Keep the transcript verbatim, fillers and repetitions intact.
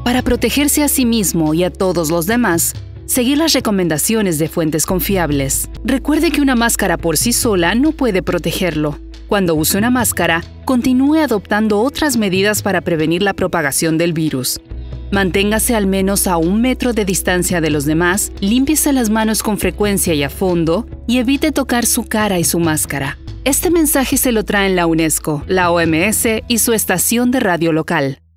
Para protegerse a sí mismo y a todos los demás, seguir las recomendaciones de fuentes confiables. Recuerde que una máscara por sí sola no puede protegerlo. Cuando use una máscara, continúe adoptando otras medidas para prevenir la propagación del virus. Manténgase al menos a un metro de distancia de los demás, límpiese las manos con frecuencia y a fondo, y evite tocar su cara y su máscara. Este mensaje se lo traen la UNESCO, la O M S y su estación de radio local.